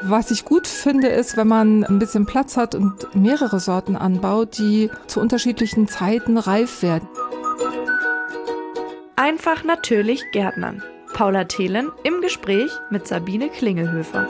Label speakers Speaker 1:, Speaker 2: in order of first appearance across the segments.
Speaker 1: Was ich gut finde, ist, wenn man ein bisschen Platz hat und mehrere Sorten anbaut, die zu unterschiedlichen Zeiten reif werden.
Speaker 2: Einfach natürlich Gärtnern. Paula Thelen im Gespräch mit Sabine Klingelhöfer.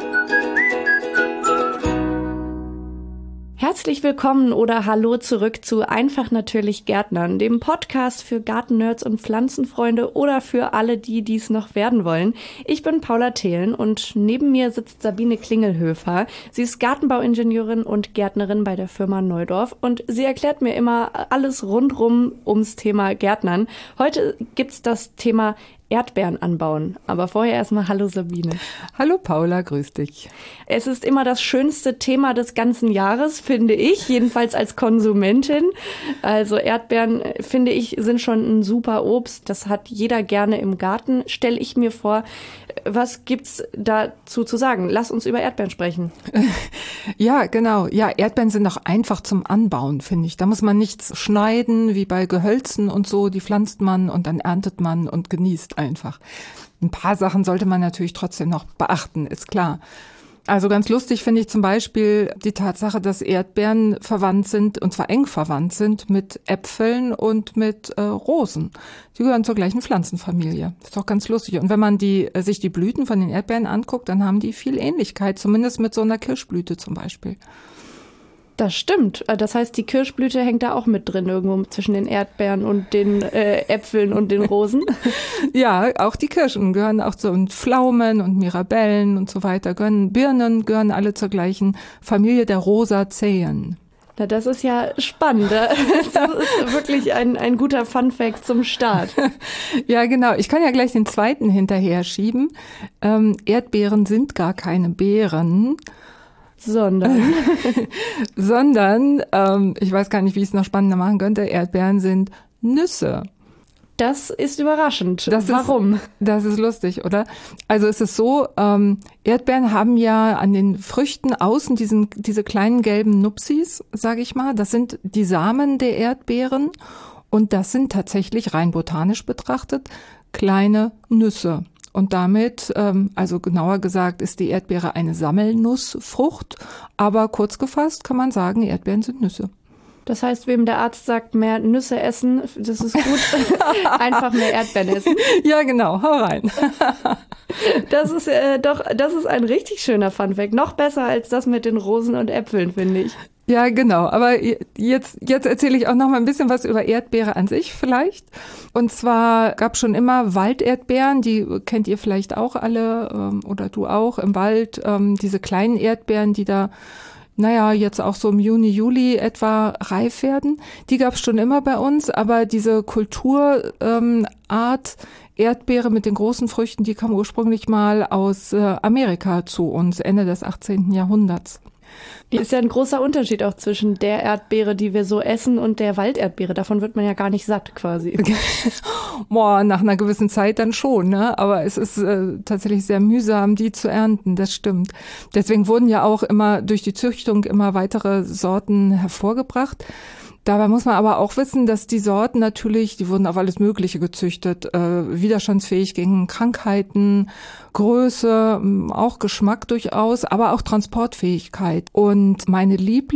Speaker 2: Herzlich willkommen oder hallo zurück zu Einfach natürlich Gärtnern, dem Podcast für Gartennerds und Pflanzenfreunde oder für alle, die dies noch werden wollen. Ich bin Paula Thelen und neben mir sitzt Sabine Klingelhöfer. Sie ist Gartenbauingenieurin und Gärtnerin bei der Firma Neudorf und sie erklärt mir immer alles rundrum ums Thema Gärtnern. Heute gibt's das Thema Erdbeeren anbauen. Aber vorher erstmal hallo Sabine.
Speaker 1: Hallo Paula, grüß dich.
Speaker 2: Es ist immer das schönste Thema des ganzen Jahres, finde ich, jedenfalls als Konsumentin. Also Erdbeeren, finde ich, sind schon ein super Obst. Das hat jeder gerne im Garten, stelle ich mir vor. Was gibt's dazu zu sagen? Lass uns über Erdbeeren sprechen.
Speaker 1: Ja, genau. Ja, Erdbeeren sind auch einfach zum Anbauen, finde ich. Da muss man nichts schneiden, wie bei Gehölzen und so. Die pflanzt man und dann erntet man und genießt einfach. Ein paar Sachen sollte man natürlich trotzdem noch beachten, ist klar. Also ganz lustig finde ich zum Beispiel die Tatsache, dass Erdbeeren verwandt sind, und zwar eng verwandt sind, mit Äpfeln und mit Rosen. Die gehören zur gleichen Pflanzenfamilie. Ist doch ganz lustig. Und wenn man sich die Blüten von den Erdbeeren anguckt, dann haben die viel Ähnlichkeit, zumindest mit so einer Kirschblüte zum Beispiel.
Speaker 2: Das stimmt. Das heißt, die Kirschblüte hängt da auch mit drin, irgendwo zwischen den Erdbeeren und den Äpfeln und den Rosen.
Speaker 1: Ja, auch die Kirschen gehören auch zu, und Pflaumen und Mirabellen und so weiter. Birnen gehören alle zur gleichen Familie der Rosazeen.
Speaker 2: Na, das ist ja spannend. Das ist wirklich ein guter Funfact zum Start.
Speaker 1: Ja, genau. Ich kann ja gleich den zweiten hinterher schieben. Erdbeeren sind gar keine Beeren. Sondern, ich weiß gar nicht, wie ich es noch spannender machen könnte, Erdbeeren sind Nüsse.
Speaker 2: Das ist überraschend. Warum?
Speaker 1: Das ist lustig, oder? Also es ist so, Erdbeeren haben ja an den Früchten außen diese kleinen gelben Nupsis, sage ich mal. Das sind die Samen der Erdbeeren und das sind tatsächlich rein botanisch betrachtet kleine Nüsse. Und damit, also genauer gesagt, ist die Erdbeere eine Sammelnussfrucht. Aber kurz gefasst kann man sagen, Erdbeeren sind Nüsse.
Speaker 2: Das heißt, wem der Arzt sagt, mehr Nüsse essen, das ist gut, einfach mehr Erdbeeren essen.
Speaker 1: Ja, genau, hau rein.
Speaker 2: Das ist ein richtig schöner Funfact. Noch besser als das mit den Rosen und Äpfeln, finde ich.
Speaker 1: Ja, genau. Aber jetzt erzähle ich auch noch mal ein bisschen was über Erdbeere an sich vielleicht. Und zwar gab es schon immer Walderdbeeren, die kennt ihr vielleicht auch alle oder du auch im Wald. Diese kleinen Erdbeeren, die da, jetzt auch so im Juni, Juli etwa reif werden. Die gab es schon immer bei uns, aber diese Kulturart Erdbeere mit den großen Früchten, die kam ursprünglich mal aus Amerika zu uns, Ende des 18. Jahrhunderts.
Speaker 2: Die ist ja ein großer Unterschied auch zwischen der Erdbeere, die wir so essen, und der Walderdbeere. Davon wird man ja gar nicht satt quasi.
Speaker 1: Boah, nach einer gewissen Zeit dann schon, ne? Aber es ist tatsächlich sehr mühsam, die zu ernten, das stimmt. Deswegen wurden ja auch immer durch die Züchtung immer weitere Sorten hervorgebracht. Dabei muss man aber auch wissen, dass die Sorten natürlich, die wurden auf alles Mögliche gezüchtet, widerstandsfähig gegen Krankheiten, Größe, auch Geschmack durchaus, aber auch Transportfähigkeit. Und meine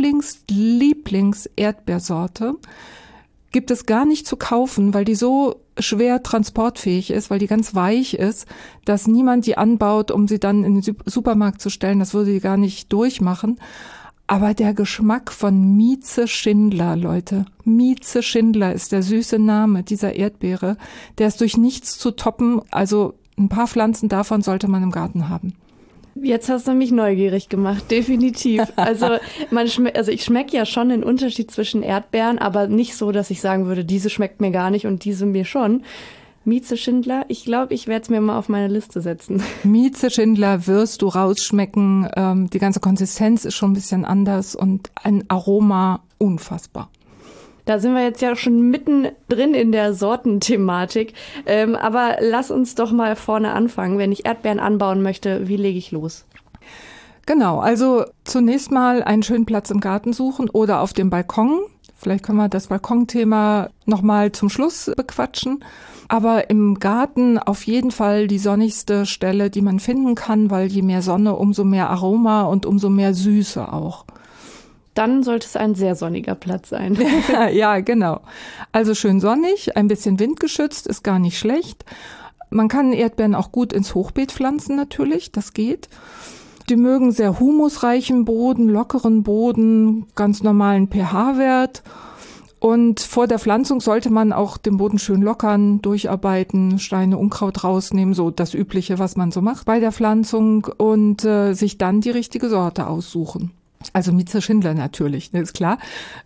Speaker 1: Lieblings-Erdbeersorte gibt es gar nicht zu kaufen, weil die so schwer transportfähig ist, weil die ganz weich ist, dass niemand die anbaut, um sie dann in den Supermarkt zu stellen. Das würde die gar nicht durchmachen. Aber der Geschmack von Mieze Schindler, Leute. Mieze Schindler ist der süße Name dieser Erdbeere. Der ist durch nichts zu toppen. Also ein paar Pflanzen davon sollte man im Garten haben.
Speaker 2: Jetzt hast du mich neugierig gemacht, definitiv. Also ich schmecke ja schon den Unterschied zwischen Erdbeeren, aber nicht so, dass ich sagen würde, diese schmeckt mir gar nicht und diese mir schon. Mieze Schindler, ich glaube, ich werde es mir mal auf meine Liste setzen.
Speaker 1: Mieze Schindler wirst du rausschmecken. Die ganze Konsistenz ist schon ein bisschen anders und ein Aroma unfassbar.
Speaker 2: Da sind wir jetzt ja schon mitten drin in der Sortenthematik. Aber lass uns doch mal vorne anfangen. Wenn ich Erdbeeren anbauen möchte, wie lege ich los?
Speaker 1: Genau, also zunächst mal einen schönen Platz im Garten suchen oder auf dem Balkon. Vielleicht können wir das Balkonthema nochmal zum Schluss bequatschen. Aber im Garten auf jeden Fall die sonnigste Stelle, die man finden kann, weil je mehr Sonne, umso mehr Aroma und umso mehr Süße auch.
Speaker 2: Dann sollte es ein sehr sonniger Platz sein.
Speaker 1: Ja, genau. Also schön sonnig, ein bisschen windgeschützt, ist gar nicht schlecht. Man kann Erdbeeren auch gut ins Hochbeet pflanzen natürlich, das geht. Die mögen sehr humusreichen Boden, lockeren Boden, ganz normalen pH-Wert. Und vor der Pflanzung sollte man auch den Boden schön lockern, durcharbeiten, Steine, Unkraut rausnehmen, so das Übliche, was man so macht bei der Pflanzung und sich dann die richtige Sorte aussuchen. Also Mieze Schindler natürlich, ist klar.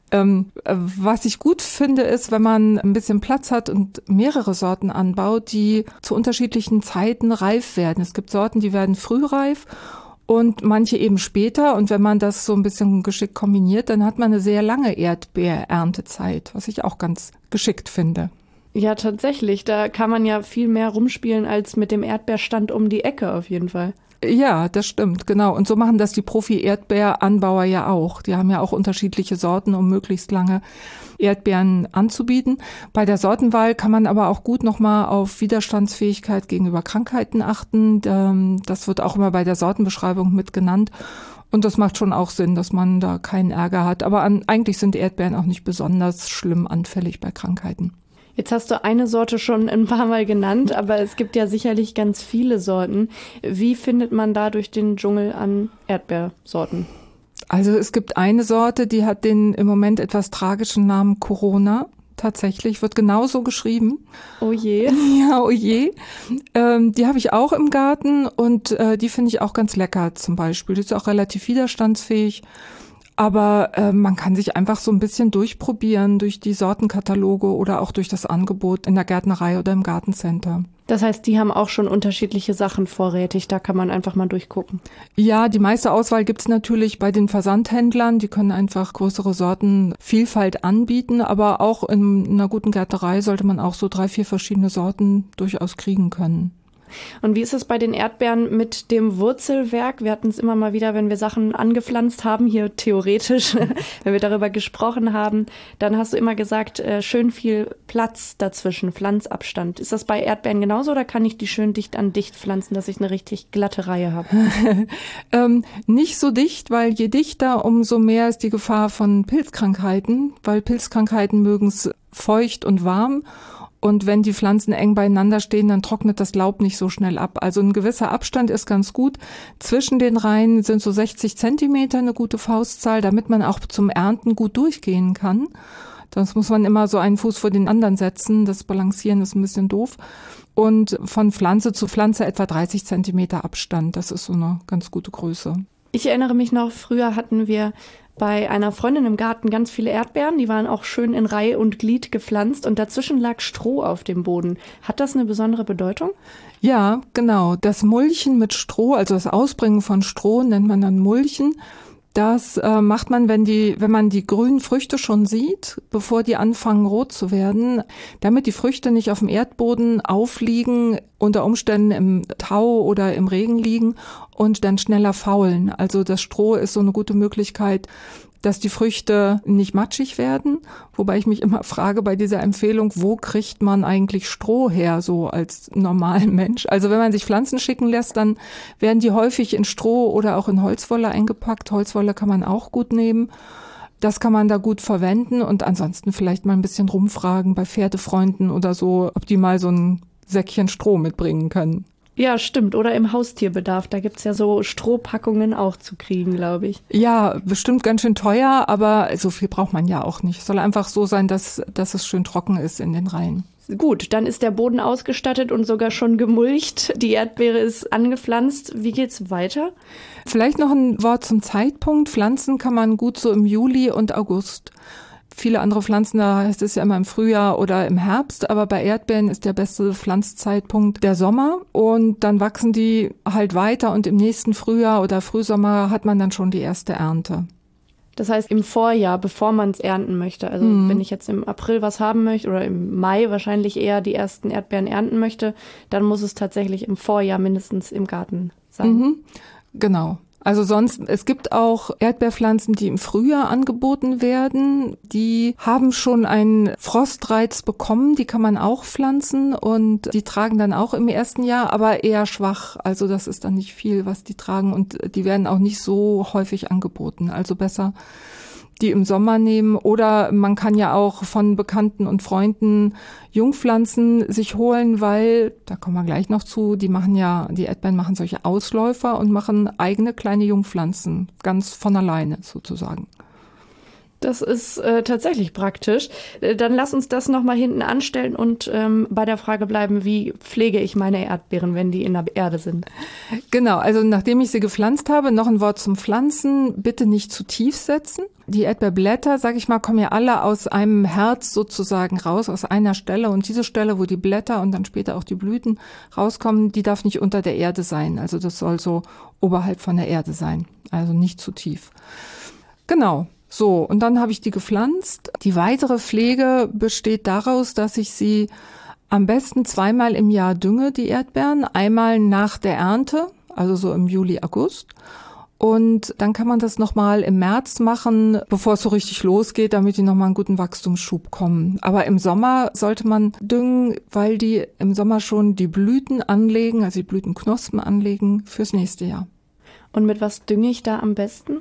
Speaker 1: Was ich gut finde, ist, wenn man ein bisschen Platz hat und mehrere Sorten anbaut, die zu unterschiedlichen Zeiten reif werden. Es gibt Sorten, die werden frühreif und manche eben später. Und wenn man das so ein bisschen geschickt kombiniert, dann hat man eine sehr lange Erdbeereerntezeit, was ich auch ganz geschickt finde.
Speaker 2: Ja, tatsächlich. Da kann man ja viel mehr rumspielen als mit dem Erdbeerstand um die Ecke auf jeden Fall.
Speaker 1: Ja, das stimmt, genau. Und so machen das die Profi-Erdbeeranbauer ja auch. Die haben ja auch unterschiedliche Sorten, um möglichst lange Erdbeeren anzubieten. Bei der Sortenwahl kann man aber auch gut nochmal auf Widerstandsfähigkeit gegenüber Krankheiten achten. Das wird auch immer bei der Sortenbeschreibung mit genannt. Und das macht schon auch Sinn, dass man da keinen Ärger hat. Aber eigentlich sind Erdbeeren auch nicht besonders schlimm anfällig bei Krankheiten.
Speaker 2: Jetzt hast du eine Sorte schon ein paar Mal genannt, aber es gibt ja sicherlich ganz viele Sorten. Wie findet man da durch den Dschungel an Erdbeersorten?
Speaker 1: Also es gibt eine Sorte, die hat den im Moment etwas tragischen Namen Corona. Tatsächlich, wird genauso geschrieben.
Speaker 2: Oh je.
Speaker 1: Ja, oh je. Die habe ich auch im Garten und die finde ich auch ganz lecker zum Beispiel. Die ist auch relativ widerstandsfähig. Aber man kann sich einfach so ein bisschen durchprobieren durch die Sortenkataloge oder auch durch das Angebot in der Gärtnerei oder im Gartencenter.
Speaker 2: Das heißt, die haben auch schon unterschiedliche Sachen vorrätig, da kann man einfach mal durchgucken.
Speaker 1: Ja, die meiste Auswahl gibt's natürlich bei den Versandhändlern. Die können einfach größere Sortenvielfalt anbieten, aber auch in einer guten Gärtnerei sollte man auch so 3, 4 verschiedene Sorten durchaus kriegen können.
Speaker 2: Und wie ist es bei den Erdbeeren mit dem Wurzelwerk? Wir hatten es immer mal wieder, wenn wir Sachen angepflanzt haben, hier theoretisch, wenn wir darüber gesprochen haben, dann hast du immer gesagt, schön viel Platz dazwischen, Pflanzabstand. Ist das bei Erdbeeren genauso oder kann ich die schön dicht an dicht pflanzen, dass ich eine richtig glatte Reihe habe?
Speaker 1: Nicht so dicht, weil je dichter, umso mehr ist die Gefahr von Pilzkrankheiten, weil Pilzkrankheiten mögen es feucht und warm. Und wenn die Pflanzen eng beieinander stehen, dann trocknet das Laub nicht so schnell ab. Also ein gewisser Abstand ist ganz gut. Zwischen den Reihen sind so 60 Zentimeter eine gute Faustzahl, damit man auch zum Ernten gut durchgehen kann. Sonst muss man immer so einen Fuß vor den anderen setzen. Das Balancieren ist ein bisschen doof. Und von Pflanze zu Pflanze etwa 30 Zentimeter Abstand. Das ist so eine ganz gute Größe.
Speaker 2: Ich erinnere mich noch, früher hatten wir bei einer Freundin im Garten ganz viele Erdbeeren. Die waren auch schön in Reihe und Glied gepflanzt und dazwischen lag Stroh auf dem Boden. Hat das eine besondere Bedeutung?
Speaker 1: Ja, genau. Das Mulchen mit Stroh, also das Ausbringen von Stroh nennt man dann Mulchen. Das macht man, wenn man die grünen Früchte schon sieht, bevor die anfangen rot zu werden, damit die Früchte nicht auf dem Erdboden aufliegen, unter Umständen im Tau oder im Regen liegen und dann schneller faulen. Also das Stroh ist so eine gute Möglichkeit, dass die Früchte nicht matschig werden. Wobei ich mich immer frage bei dieser Empfehlung, wo kriegt man eigentlich Stroh her, so als normaler Mensch? Also wenn man sich Pflanzen schicken lässt, dann werden die häufig in Stroh oder auch in Holzwolle eingepackt. Holzwolle kann man auch gut nehmen. Das kann man da gut verwenden und ansonsten vielleicht mal ein bisschen rumfragen bei Pferdefreunden oder so, ob die mal so ein Säckchen Stroh mitbringen können.
Speaker 2: Ja, stimmt. Oder im Haustierbedarf. Da gibt's ja so Strohpackungen auch zu kriegen, glaube ich.
Speaker 1: Ja, bestimmt ganz schön teuer, aber so viel braucht man ja auch nicht. Es soll einfach so sein, dass es schön trocken ist in den Reihen.
Speaker 2: Gut, dann ist der Boden ausgestattet und sogar schon gemulcht. Die Erdbeere ist angepflanzt. Wie geht's weiter?
Speaker 1: Vielleicht noch ein Wort zum Zeitpunkt. Pflanzen kann man gut so im Juli und August. Viele andere Pflanzen, da heißt es ja immer im Frühjahr oder im Herbst, aber bei Erdbeeren ist der beste Pflanzzeitpunkt der Sommer und dann wachsen die halt weiter und im nächsten Frühjahr oder Frühsommer hat man dann schon die erste Ernte.
Speaker 2: Das heißt im Vorjahr, bevor man es ernten möchte. Also wenn ich jetzt im April was haben möchte oder im Mai wahrscheinlich eher die ersten Erdbeeren ernten möchte, dann muss es tatsächlich im Vorjahr mindestens im Garten sein.
Speaker 1: Genau. Also sonst, es gibt auch Erdbeerpflanzen, die im Frühjahr angeboten werden. Die haben schon einen Frostreiz bekommen, die kann man auch pflanzen und die tragen dann auch im ersten Jahr, aber eher schwach. Also das ist dann nicht viel, was die tragen und die werden auch nicht so häufig angeboten. Also besser die im Sommer nehmen oder man kann ja auch von Bekannten und Freunden Jungpflanzen sich holen, weil, da kommen wir gleich noch zu, die Erdbeeren machen solche Ausläufer und machen eigene kleine Jungpflanzen, ganz von alleine sozusagen.
Speaker 2: Das ist tatsächlich praktisch. Dann lass uns das nochmal hinten anstellen und bei der Frage bleiben, wie pflege ich meine Erdbeeren, wenn die in der Erde sind?
Speaker 1: Genau, also nachdem ich sie gepflanzt habe, noch ein Wort zum Pflanzen, bitte nicht zu tief setzen. Die Erdbeerblätter, sage ich mal, kommen ja alle aus einem Herz sozusagen raus, aus einer Stelle. Und diese Stelle, wo die Blätter und dann später auch die Blüten rauskommen, die darf nicht unter der Erde sein. Also das soll so oberhalb von der Erde sein, also nicht zu tief. Genau. So, und dann habe ich die gepflanzt. Die weitere Pflege besteht daraus, dass ich sie am besten 2-mal im Jahr dünge, die Erdbeeren. Einmal nach der Ernte, also so im Juli, August. Und dann kann man das nochmal im März machen, bevor es so richtig losgeht, damit die nochmal einen guten Wachstumsschub kommen. Aber im Sommer sollte man düngen, weil die im Sommer schon die Blüten anlegen, also die Blütenknospen anlegen fürs nächste Jahr.
Speaker 2: Und mit was dünge ich da am besten?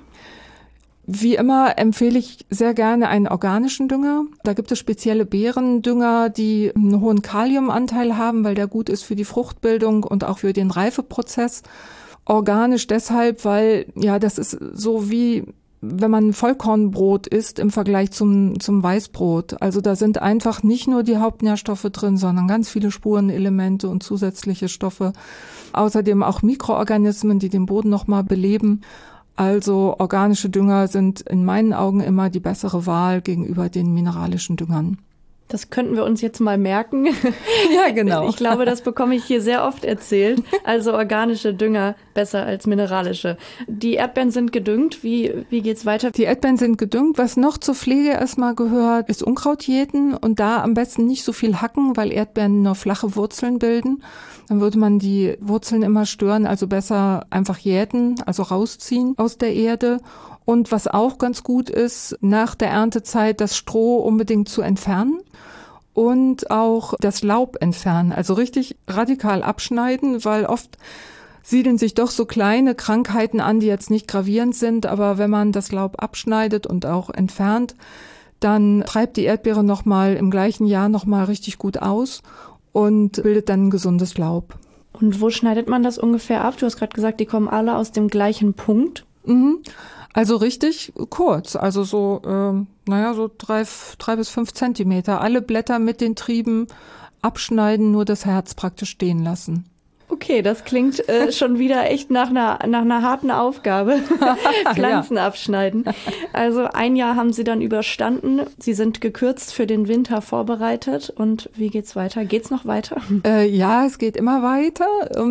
Speaker 1: Wie immer empfehle ich sehr gerne einen organischen Dünger. Da gibt es spezielle Beerendünger, die einen hohen Kaliumanteil haben, weil der gut ist für die Fruchtbildung und auch für den Reifeprozess. Organisch deshalb, weil ja das ist so wie wenn man Vollkornbrot isst im Vergleich zum Weißbrot. Also da sind einfach nicht nur die Hauptnährstoffe drin, sondern ganz viele Spurenelemente und zusätzliche Stoffe. Außerdem auch Mikroorganismen, die den Boden nochmal beleben. Also organische Dünger sind in meinen Augen immer die bessere Wahl gegenüber den mineralischen Düngern.
Speaker 2: Das könnten wir uns jetzt mal merken.
Speaker 1: Ja, genau.
Speaker 2: Ich glaube, das bekomme ich hier sehr oft erzählt. Also organische Dünger besser als mineralische. Die Erdbeeren sind gedüngt. Wie geht's weiter?
Speaker 1: Die Erdbeeren sind gedüngt. Was noch zur Pflege erstmal gehört, ist Unkraut jäten und da am besten nicht so viel hacken, weil Erdbeeren nur flache Wurzeln bilden. Dann würde man die Wurzeln immer stören, also besser einfach jäten, also rausziehen aus der Erde. Und was auch ganz gut ist, nach der Erntezeit das Stroh unbedingt zu entfernen und auch das Laub entfernen, also richtig radikal abschneiden, weil oft siedeln sich doch so kleine Krankheiten an, die jetzt nicht gravierend sind, aber wenn man das Laub abschneidet und auch entfernt, dann treibt die Erdbeere nochmal im gleichen Jahr nochmal richtig gut aus und bildet dann ein gesundes Laub.
Speaker 2: Und wo schneidet man das ungefähr ab? Du hast gerade gesagt, die kommen alle aus dem gleichen Punkt.
Speaker 1: Also richtig kurz, also so, so 3 bis 5 Zentimeter. Alle Blätter mit den Trieben abschneiden, nur das Herz praktisch stehen lassen.
Speaker 2: Okay, das klingt schon wieder echt nach einer harten Aufgabe. Pflanzen abschneiden. Also 1 Jahr haben Sie dann überstanden. Sie sind gekürzt für den Winter vorbereitet. Und wie geht's weiter? Geht's noch weiter?
Speaker 1: Ja, es geht immer weiter.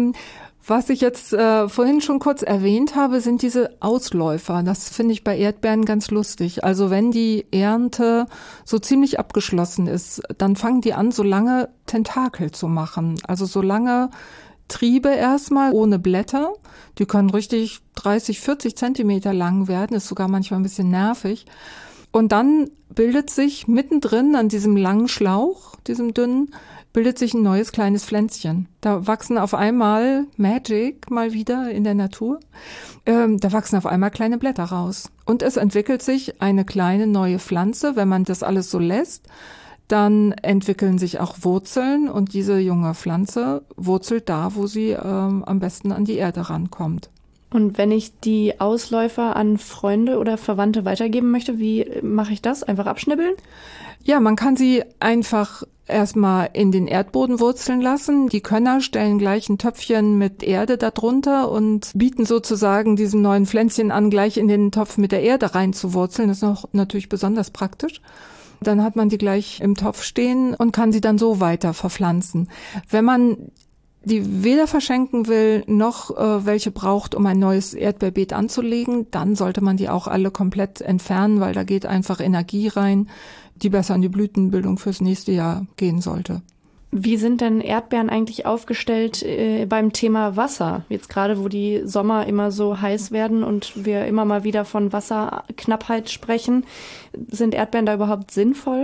Speaker 1: Was ich jetzt vorhin schon kurz erwähnt habe, sind diese Ausläufer. Das finde ich bei Erdbeeren ganz lustig. Also wenn die Ernte so ziemlich abgeschlossen ist, dann fangen die an, so lange Tentakel zu machen. Also so lange Triebe erstmal ohne Blätter. Die können richtig 30, 40 Zentimeter lang werden. Ist sogar manchmal ein bisschen nervig. Und dann bildet sich mittendrin an diesem langen Schlauch, diesem dünnen, bildet sich ein neues kleines Pflänzchen. Da wachsen auf einmal, Magic mal wieder in der Natur, da wachsen auf einmal kleine Blätter raus. Und es entwickelt sich eine kleine neue Pflanze. Wenn man das alles so lässt, dann entwickeln sich auch Wurzeln und diese junge Pflanze wurzelt da, wo sie am besten an die Erde rankommt.
Speaker 2: Und wenn ich die Ausläufer an Freunde oder Verwandte weitergeben möchte, wie mache ich das? Einfach abschnibbeln?
Speaker 1: Ja, man kann sie einfach erstmal in den Erdboden wurzeln lassen. Die Könner stellen gleich ein Töpfchen mit Erde darunter und bieten sozusagen diesem neuen Pflänzchen an, gleich in den Topf mit der Erde reinzuwurzeln. Das ist noch natürlich besonders praktisch. Dann hat man die gleich im Topf stehen und kann sie dann so weiter verpflanzen. Wenn man die weder verschenken will, noch welche braucht, um ein neues Erdbeerbeet anzulegen, dann sollte man die auch alle komplett entfernen, weil da geht einfach Energie rein, die besser an die Blütenbildung fürs nächste Jahr gehen sollte.
Speaker 2: Wie sind denn Erdbeeren eigentlich aufgestellt beim Thema Wasser? Jetzt gerade, wo die Sommer immer so heiß werden und wir immer mal wieder von Wasserknappheit sprechen, sind Erdbeeren da überhaupt sinnvoll?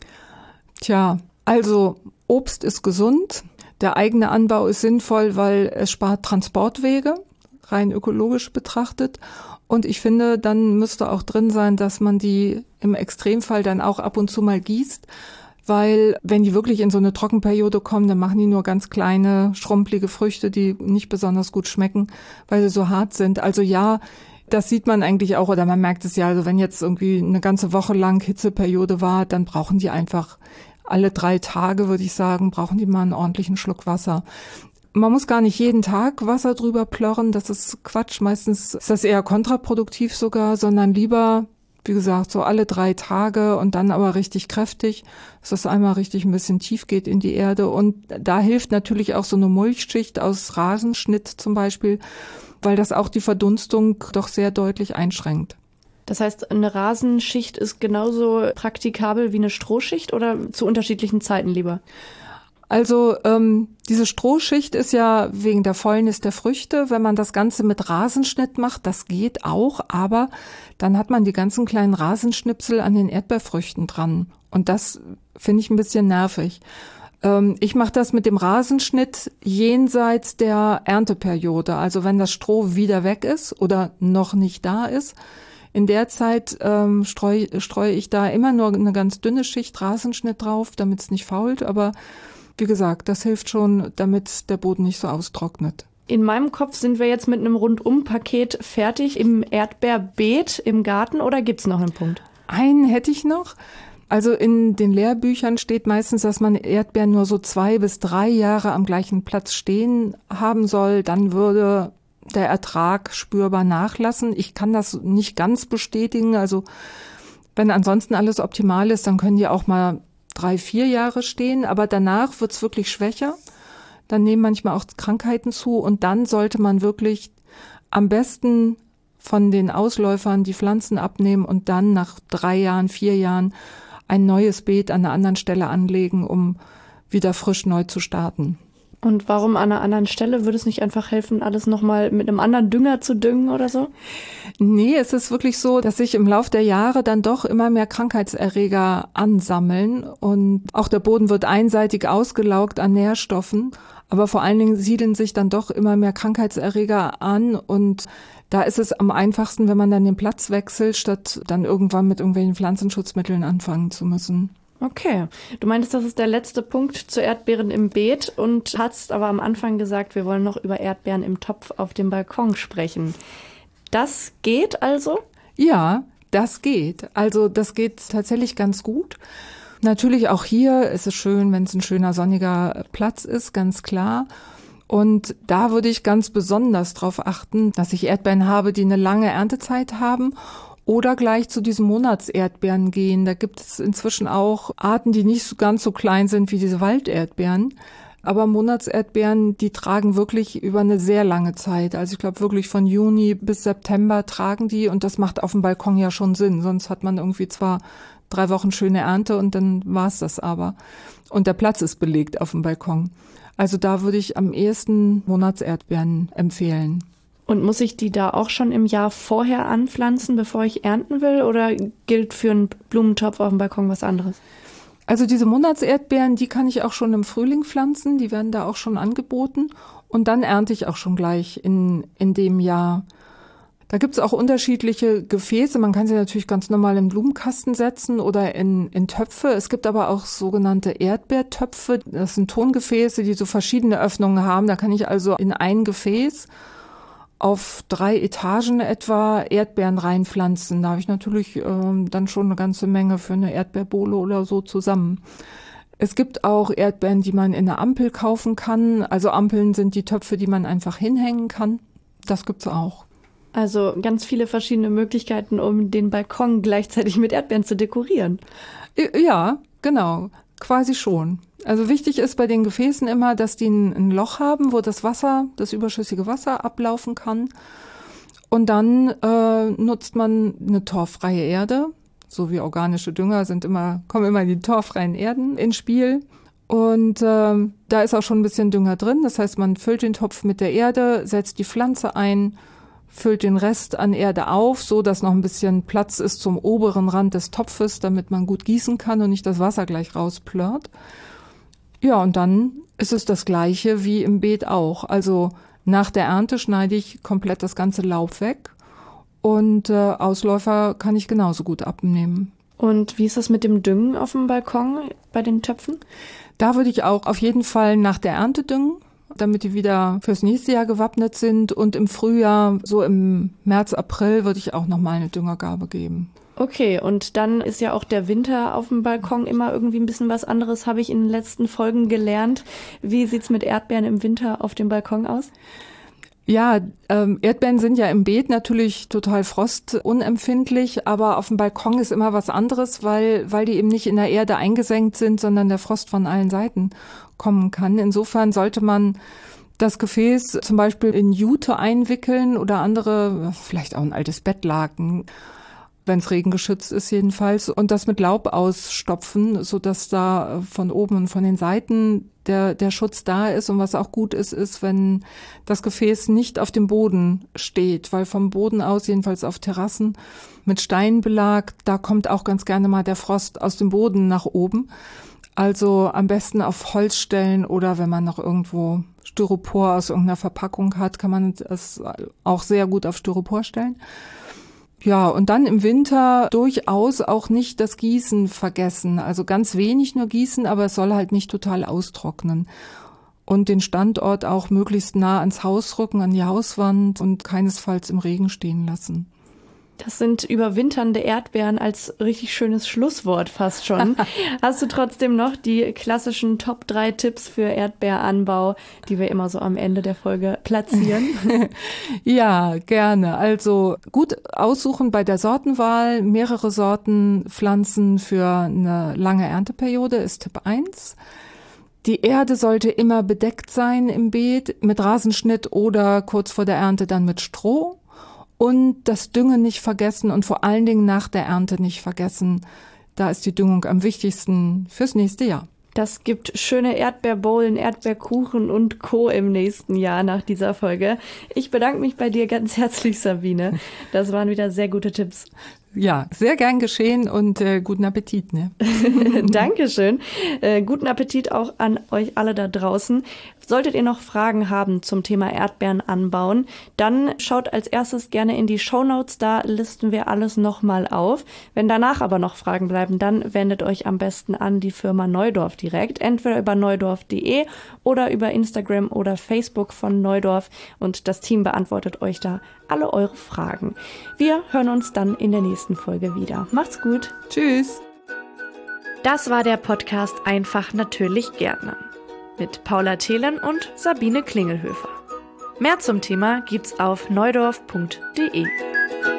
Speaker 1: Tja, also Obst ist gesund, der eigene Anbau ist sinnvoll, weil es spart Transportwege, rein ökologisch betrachtet. Und ich finde, dann müsste auch drin sein, dass man die im Extremfall dann auch ab und zu mal gießt. Weil wenn die wirklich in so eine Trockenperiode kommen, dann machen die nur ganz kleine, schrumpelige Früchte, die nicht besonders gut schmecken, weil sie so hart sind. Also ja, das sieht man eigentlich auch, oder man merkt es ja, also wenn jetzt irgendwie eine ganze Woche lang Hitzeperiode war, dann brauchen die einfach alle 3 Tage, würde ich sagen, brauchen die mal einen ordentlichen Schluck Wasser. Man muss gar nicht jeden Tag Wasser drüber plörren, das ist Quatsch. Meistens ist das eher kontraproduktiv sogar, sondern lieber, wie gesagt, so alle 3 Tage und dann aber richtig kräftig, dass das einmal richtig ein bisschen tief geht in die Erde. Und da hilft natürlich auch so eine Mulchschicht aus Rasenschnitt zum Beispiel, weil das auch die Verdunstung doch sehr deutlich einschränkt.
Speaker 2: Das heißt, eine Rasenschicht ist genauso praktikabel wie eine Strohschicht oder zu unterschiedlichen Zeiten lieber?
Speaker 1: Also diese Strohschicht ist ja wegen der Fäulnis der Früchte. Wenn man das Ganze mit Rasenschnitt macht, das geht auch, aber dann hat man die ganzen kleinen Rasenschnipsel an den Erdbeerfrüchten dran. Und das finde ich ein bisschen nervig. Ich mache das mit dem Rasenschnitt jenseits der Ernteperiode. Also wenn das Stroh wieder weg ist oder noch nicht da ist, in der Zeit streue ich da immer nur eine ganz dünne Schicht Rasenschnitt drauf, damit es nicht fault, aber wie gesagt, das hilft schon, damit der Boden nicht so austrocknet.
Speaker 2: In meinem Kopf sind wir jetzt mit einem Rundum-Paket fertig im Erdbeerbeet im Garten oder gibt's noch einen Punkt?
Speaker 1: Einen hätte ich noch. Also in den Lehrbüchern steht meistens, dass man Erdbeeren nur so 2 bis 3 Jahre am gleichen Platz stehen haben soll. Dann würde der Ertrag spürbar nachlassen. Ich kann das nicht ganz bestätigen. Also wenn ansonsten alles optimal ist, dann können die auch mal 3, 4 Jahre stehen, aber danach wird's wirklich schwächer. Dann nehmen manchmal auch Krankheiten zu und dann sollte man wirklich am besten von den Ausläufern die Pflanzen abnehmen und dann nach 3 Jahren, 4 Jahren ein neues Beet an einer anderen Stelle anlegen, um wieder frisch neu zu starten.
Speaker 2: Und warum an einer anderen Stelle? Würde es nicht einfach helfen, alles nochmal mit einem anderen Dünger zu düngen oder so?
Speaker 1: Nee, es ist wirklich so, dass sich im Lauf der Jahre dann doch immer mehr Krankheitserreger ansammeln und auch der Boden wird einseitig ausgelaugt an Nährstoffen, aber vor allen Dingen siedeln sich dann doch immer mehr Krankheitserreger an und da ist es am einfachsten, wenn man dann den Platz wechselt, statt dann irgendwann mit irgendwelchen Pflanzenschutzmitteln anfangen zu müssen.
Speaker 2: Okay, du meintest, das ist der letzte Punkt zu Erdbeeren im Beet und hast aber am Anfang gesagt, wir wollen noch über Erdbeeren im Topf auf dem Balkon sprechen. Das geht also?
Speaker 1: Ja, das geht. Also das geht tatsächlich ganz gut. Natürlich auch hier ist es schön, wenn es ein schöner sonniger Platz ist, ganz klar. Und da würde ich ganz besonders darauf achten, dass ich Erdbeeren habe, die eine lange Erntezeit haben oder gleich zu diesen Monatserdbeeren gehen. Da gibt es inzwischen auch Arten, die nicht so ganz so klein sind wie diese Walderdbeeren. Aber Monatserdbeeren, die tragen wirklich über eine sehr lange Zeit. Also ich glaube wirklich von Juni bis September tragen die und das macht auf dem Balkon ja schon Sinn. Sonst hat man irgendwie zwar 3 Wochen schöne Ernte und dann war's das aber. Und der Platz ist belegt auf dem Balkon. Also da würde ich am ehesten Monatserdbeeren empfehlen.
Speaker 2: Und muss ich die da auch schon im Jahr vorher anpflanzen, bevor ich ernten will? Oder gilt für einen Blumentopf auf dem Balkon was anderes?
Speaker 1: Also diese Monatserdbeeren, die kann ich auch schon im Frühling pflanzen. Die werden da auch schon angeboten. Und dann ernte ich auch schon gleich in dem Jahr. Da gibt's auch unterschiedliche Gefäße. Man kann sie natürlich ganz normal in Blumenkasten setzen oder in Töpfe. Es gibt aber auch sogenannte Erdbeertöpfe. Das sind Tongefäße, die so verschiedene Öffnungen haben. Da kann ich also in ein Gefäß auf 3 Etagen etwa Erdbeeren reinpflanzen. Da habe ich natürlich dann schon eine ganze Menge für eine Erdbeerbohle oder so zusammen. Es gibt auch Erdbeeren, die man in einer Ampel kaufen kann. Also Ampeln sind die Töpfe, die man einfach hinhängen kann. Das gibt's auch.
Speaker 2: Also ganz viele verschiedene Möglichkeiten, um den Balkon gleichzeitig mit Erdbeeren zu dekorieren.
Speaker 1: Ja, genau. Quasi schon. Also wichtig ist bei den Gefäßen immer, dass die ein Loch haben, wo das Wasser, das überschüssige Wasser ablaufen kann. Und dann nutzt man eine torffreie Erde. So wie organische Dünger kommen immer die torffreien Erden ins Spiel. Und da ist auch schon ein bisschen Dünger drin. Das heißt, man füllt den Topf mit der Erde, setzt die Pflanze ein, füllt den Rest an Erde auf, so dass noch ein bisschen Platz ist zum oberen Rand des Topfes, damit man gut gießen kann und nicht das Wasser gleich rausplörrt. Ja, und dann ist es das Gleiche wie im Beet auch. Also nach der Ernte schneide ich komplett das ganze Laub weg und Ausläufer kann ich genauso gut abnehmen.
Speaker 2: Und wie ist das mit dem Düngen auf dem Balkon bei den Töpfen?
Speaker 1: Da würde ich auch auf jeden Fall nach der Ernte düngen, damit die wieder fürs nächste Jahr gewappnet sind. Und im Frühjahr, so im März, April, würde ich auch nochmal eine Düngergabe geben.
Speaker 2: Okay, und dann ist ja auch der Winter auf dem Balkon immer irgendwie ein bisschen was anderes, habe ich in den letzten Folgen gelernt. Wie sieht's mit Erdbeeren im Winter auf dem Balkon aus?
Speaker 1: Ja, Erdbeeren sind ja im Beet natürlich total frostunempfindlich, aber auf dem Balkon ist immer was anderes, weil die eben nicht in der Erde eingesenkt sind, sondern der Frost von allen Seiten kommen kann. Insofern sollte man das Gefäß zum Beispiel in Jute einwickeln oder andere, vielleicht auch ein altes Bettlaken, wenn es regengeschützt ist jedenfalls, und das mit Laub ausstopfen, sodass da von oben und von den Seiten der Schutz da ist. Und was auch gut ist, wenn das Gefäß nicht auf dem Boden steht, weil vom Boden aus, jedenfalls auf Terrassen mit Steinbelag, da kommt auch ganz gerne mal der Frost aus dem Boden nach oben. Also am besten auf Holz stellen oder wenn man noch irgendwo Styropor aus irgendeiner Verpackung hat, kann man es auch sehr gut auf Styropor stellen. Ja, und dann im Winter durchaus auch nicht das Gießen vergessen. Also ganz wenig nur gießen, aber es soll halt nicht total austrocknen. Und den Standort auch möglichst nah ans Haus rücken, an die Hauswand und keinesfalls im Regen stehen lassen.
Speaker 2: Das sind überwinternde Erdbeeren als richtig schönes Schlusswort fast schon. Hast du trotzdem noch die klassischen Top 3 Tipps für Erdbeeranbau, die wir immer so am Ende der Folge platzieren?
Speaker 1: Ja, gerne. Also gut aussuchen bei der Sortenwahl. Mehrere Sorten pflanzen für eine lange Ernteperiode ist Tipp 1. Die Erde sollte immer bedeckt sein im Beet mit Rasenschnitt oder kurz vor der Ernte dann mit Stroh. Und das Düngen nicht vergessen und vor allen Dingen nach der Ernte nicht vergessen. Da ist die Düngung am wichtigsten fürs nächste Jahr.
Speaker 2: Das gibt schöne Erdbeerbowlen, Erdbeerkuchen und Co. im nächsten Jahr nach dieser Folge. Ich bedanke mich bei dir ganz herzlich, Sabine. Das waren wieder sehr gute Tipps.
Speaker 1: Ja, sehr gern geschehen und guten Appetit. Ne?
Speaker 2: Dankeschön. Guten Appetit auch an euch alle da draußen. Solltet ihr noch Fragen haben zum Thema Erdbeeren anbauen, dann schaut als erstes gerne in die Shownotes, da listen wir alles nochmal auf. Wenn danach aber noch Fragen bleiben, dann wendet euch am besten an die Firma Neudorf direkt, entweder über neudorf.de oder über Instagram oder Facebook von Neudorf und das Team beantwortet euch da alle eure Fragen. Wir hören uns dann in der nächsten Folge wieder. Macht's gut.
Speaker 1: Tschüss.
Speaker 2: Das war der Podcast Einfach natürlich Gärtnern mit Paula Thelen und Sabine Klingelhöfer. Mehr zum Thema gibt's auf neudorf.de.